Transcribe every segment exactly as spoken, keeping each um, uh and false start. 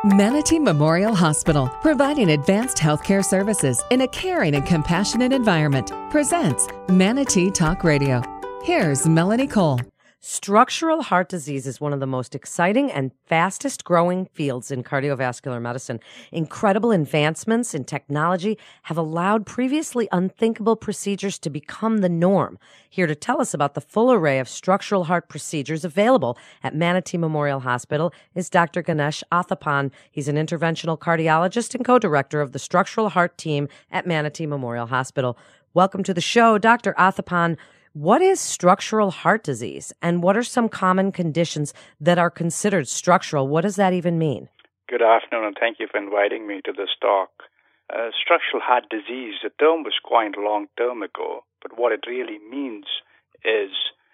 Manatee Memorial Hospital, providing advanced healthcare services in a caring and compassionate environment, presents Manatee Talk Radio. Here's Melanie Cole. Structural heart disease is one of the most exciting and fastest growing fields in cardiovascular medicine. Incredible advancements in technology have allowed previously unthinkable procedures to become the norm. Here to tell us about the full array of structural heart procedures available at Manatee Memorial Hospital is Doctor Ganesh Athappan. He's an interventional cardiologist and co-director of the structural heart team at Manatee Memorial Hospital. Welcome to the show, Doctor Athappan. What is structural heart disease, and what are some common conditions that are considered structural? What does that even mean? Good afternoon, and thank you for inviting me to this talk. Uh, structural heart disease, the term was coined a long term ago, but what it really means is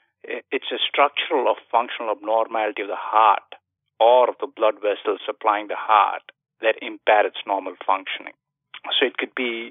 it's a structural or functional abnormality of the heart or of the blood vessels supplying the heart that impair its normal functioning. So it could be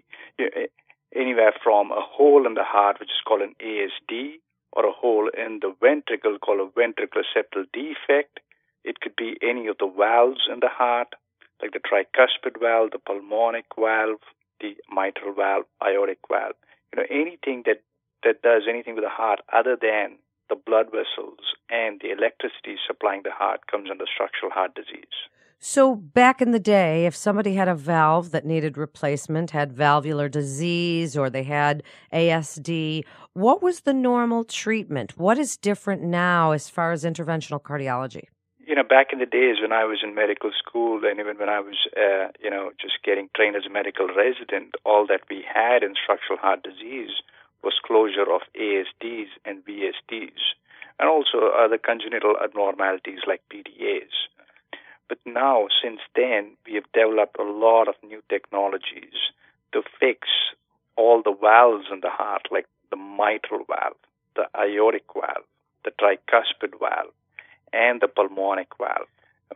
anywhere from a hole in the heart, which is called an A S D, or a hole in the ventricle called a ventricular septal defect. It could be any of the valves in the heart, like the tricuspid valve, the pulmonic valve, the mitral valve, aortic valve. You know, anything that, that does anything with the heart other than the blood vessels and the electricity supplying the heart comes under structural heart disease. So back in the day, if somebody had a valve that needed replacement, had valvular disease, or they had A S D, what was the normal treatment? What is different now as far as interventional cardiology? You know, back in the days when I was in medical school, and even when I was, uh, you know, just getting trained as a medical resident, all that we had in structural heart disease was closure of A S Ds and V S Ds, and also other congenital abnormalities like P D As. But now, since then, we have developed a lot of new technologies to fix all the valves in the heart, like the mitral valve, the aortic valve, the tricuspid valve, and the pulmonic valve.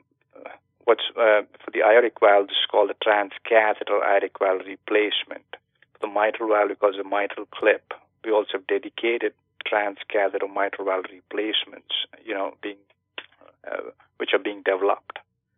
What's uh, for the aortic valve, this is called the transcatheter aortic valve replacement. For the mitral valve, because of mitral clip, we also have dedicated transcatheter mitral valve replacements, you know, being uh, which are being developed.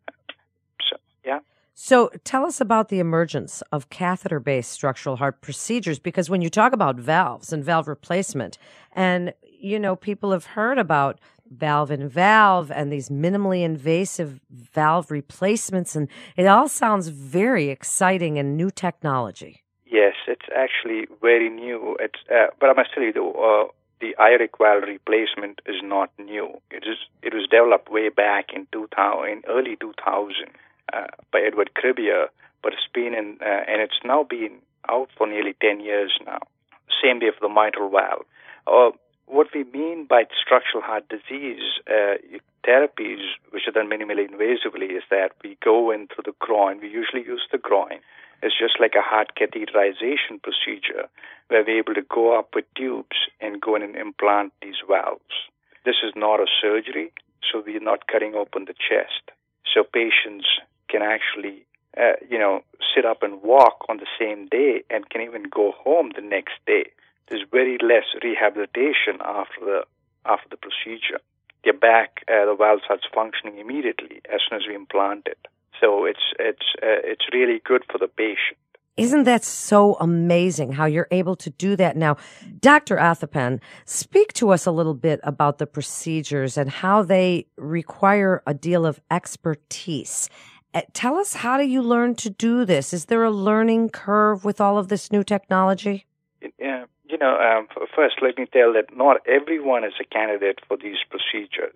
Yeah. So tell us about the emergence of catheter-based structural heart procedures, because when you talk about valves and valve replacement, and, you know, people have heard about valve-in-valve and these minimally invasive valve replacements, and it all sounds very exciting and new technology. Yes, it's actually very new. It's, uh, but I must tell you, though, uh, the aortic valve replacement is not new. It is. It was developed way back in two thousand, in early two thousand. Uh, by Edward Cribbier, but it's been in, uh, and it's now been out for nearly ten years now. Same way for the mitral valve. Uh, what we mean by structural heart disease uh, therapies, which are done minimally invasively, is that we go in through the groin. We usually use the groin. It's just like a heart catheterization procedure, where we're able to go up with tubes and go in and implant these valves. This is not a surgery, so we're not cutting open the chest. So patients can actually, uh, you know, sit up and walk on the same day and can even go home the next day. There's very less rehabilitation after the after the procedure. They're back, uh, the valve starts functioning immediately as soon as we implant it. So it's it's uh, it's really good for the patient. Isn't that so amazing how you're able to do that now? Doctor Athappan, speak to us a little bit about the procedures and how they require a deal of expertise. Uh, tell us, how do you learn to do this? Is there a learning curve with all of this new technology? Yeah, you know, um, first let me tell that not everyone is a candidate for these procedures.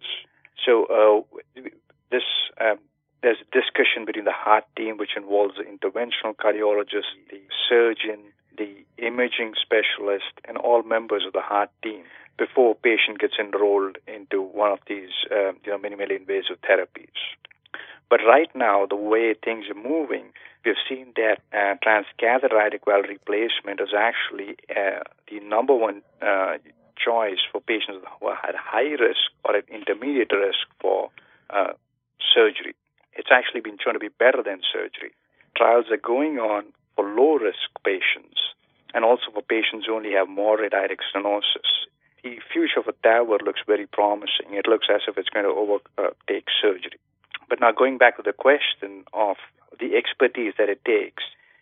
So uh, this... Um, There's a discussion between the heart team, which involves the interventional cardiologist, the surgeon, the imaging specialist, and all members of the heart team before a patient gets enrolled into one of these uh, you know, minimally invasive therapies. But right now, the way things are moving, we've seen that uh, transcatheter aortic valve replacement is actually uh, the number one uh, choice for patients who are at high risk or at intermediate risk for uh, surgery. It's actually been shown to be better than surgery. Trials are going on for low-risk patients and also for patients who only have moderate aortic stenosis. The future for TAVR looks very promising. It looks as if it's going to overtake surgery. But now going back to the question of the expertise that it takes,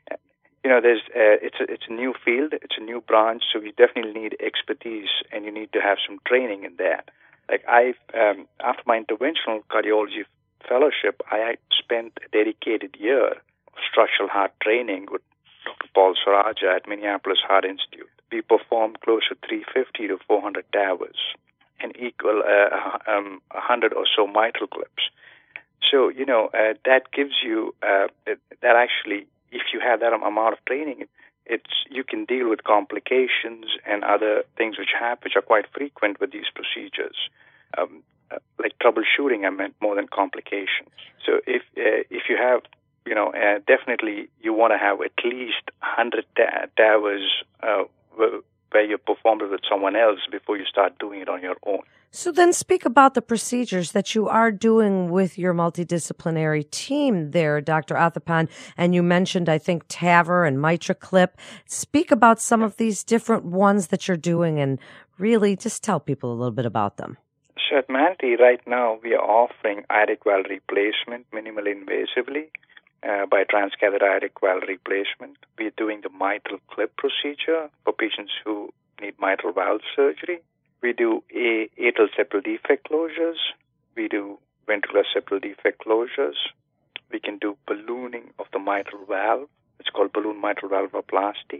you know, there's uh, it's a, it's a new field, it's a new branch, so we definitely need expertise, and you need to have some training in that. Like I, um, after my interventional cardiology fellowship, I spent a dedicated year of structural heart training with Doctor Paul Saraja at Minneapolis Heart Institute. We performed close to three fifty to four hundred T A V Rs and equal uh, um, one hundred or so mitral clips. So, you know, uh, that gives you, uh, that actually, if you have that amount of training, it's you can deal with complications and other things which happen, which are quite frequent with these procedures. Um, uh, like troubleshooting, I meant more than complications. So if uh, if you have, you know, uh, definitely you want to have at least one hundred T A V Rs uh, where you performed it with someone else before you start doing it on your own. So then speak about the procedures that you are doing with your multidisciplinary team there, Doctor Athappan. And you mentioned, I think, T A V R and MitraClip. Speak about some of these different ones that you're doing and really just tell people a little bit about them. So at Manatee right now, we are offering aortic valve replacement minimally invasively uh, by transcatheter aortic valve replacement. We are doing the mitral clip procedure for patients who need mitral valve surgery. We do a atrial septal defect closures. We do ventricular septal defect closures. We can do ballooning of the mitral valve. It's called balloon mitral valvoplasty.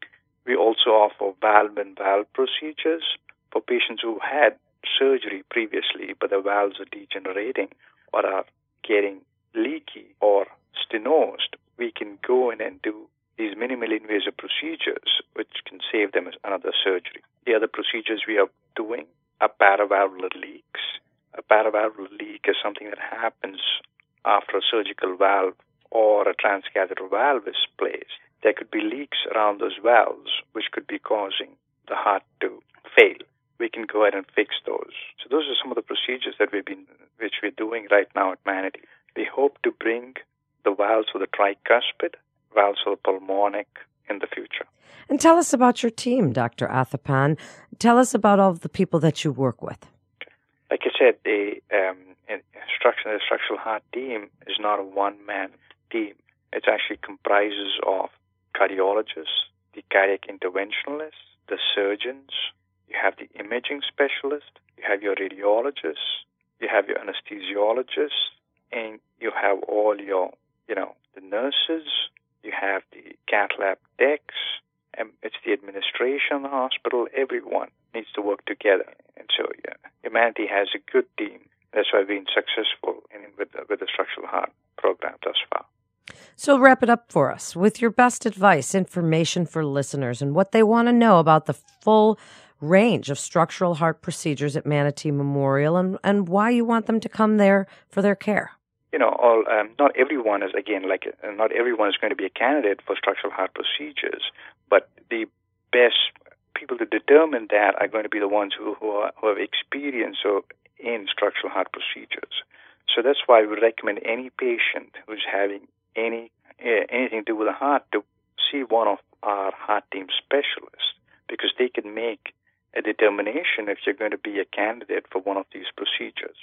We also offer valve-in-valve procedures for patients who had surgery previously, but the valves are degenerating or are getting leaky or stenosed. We can go in and do these minimally invasive procedures, which can save them as another surgery. The other procedures we are doing are paravalvular leaks. A paravalvular leak is something that happens after a surgical valve or a transcatheter valve is placed. There could be leaks around those valves, which could be causing the heart to fail. We can go ahead and fix those. So those are some of the procedures that we've been, which we're doing right now at Manatee. We hope to bring the valves for the tricuspid, valves for the pulmonic in the future. And tell us about your team, Doctor Athappan. Tell us about all of the people that you work with. Like I said, the um, structural, the structural heart team is not a one-man team. It actually comprises of cardiologists, the cardiac interventionalists, the surgeons. You have the imaging specialist. You have your radiologists. You have your anesthesiologists, and you have all your, you know, the nurses. You have the cath lab techs. And it's the administration of the hospital. Everyone needs to work together. And so, yeah, Humanity has a good team. That's why we've been successful in, with, the, with the structural heart program thus far. So wrap it up for us with your best advice, information for listeners, and what they want to know about the full range of structural heart procedures at Manatee Memorial and, and why you want them to come there for their care. You know, all um, not everyone is, again, like uh, not everyone is going to be a candidate for structural heart procedures, but the best people to determine that are going to be the ones who, who, are, who have experience or in structural heart procedures. So that's why we recommend any patient who's having any uh, anything to do with the heart to see one of our heart team specialists, because they can make a determination if you're going to be a candidate for one of these procedures.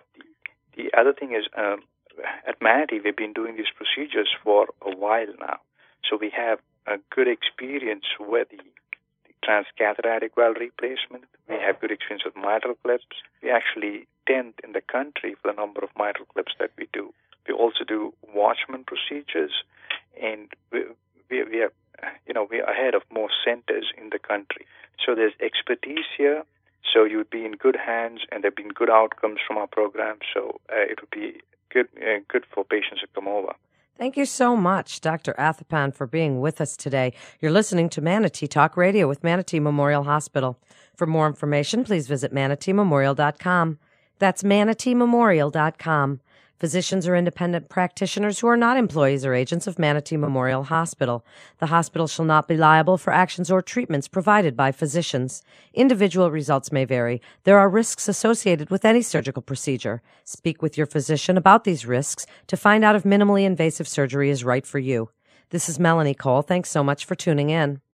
The, the other thing is, um, at Manatee, we've been doing these procedures for a while now. So we have a good experience with the, the transcatheter aortic valve replacement. We have good experience with mitral clips. We actually tenth in the country for the number of mitral clips that we do. We also do Watchman procedures, and we, we, we are, you know, we are ahead of most centers in the country. So there's expertise here. So you would be in good hands, and there have been good outcomes from our program. So uh, it would be good, uh, good for patients to come over. Thank you so much, Doctor Athappan, for being with us today. You're listening to Manatee Talk Radio with Manatee Memorial Hospital. For more information, please visit manatee memorial dot com. That's manatee memorial dot com. Physicians are independent practitioners who are not employees or agents of Manatee Memorial Hospital. The hospital shall not be liable for actions or treatments provided by physicians. Individual results may vary. There are risks associated with any surgical procedure. Speak with your physician about these risks to find out if minimally invasive surgery is right for you. This is Melanie Cole. Thanks so much for tuning in.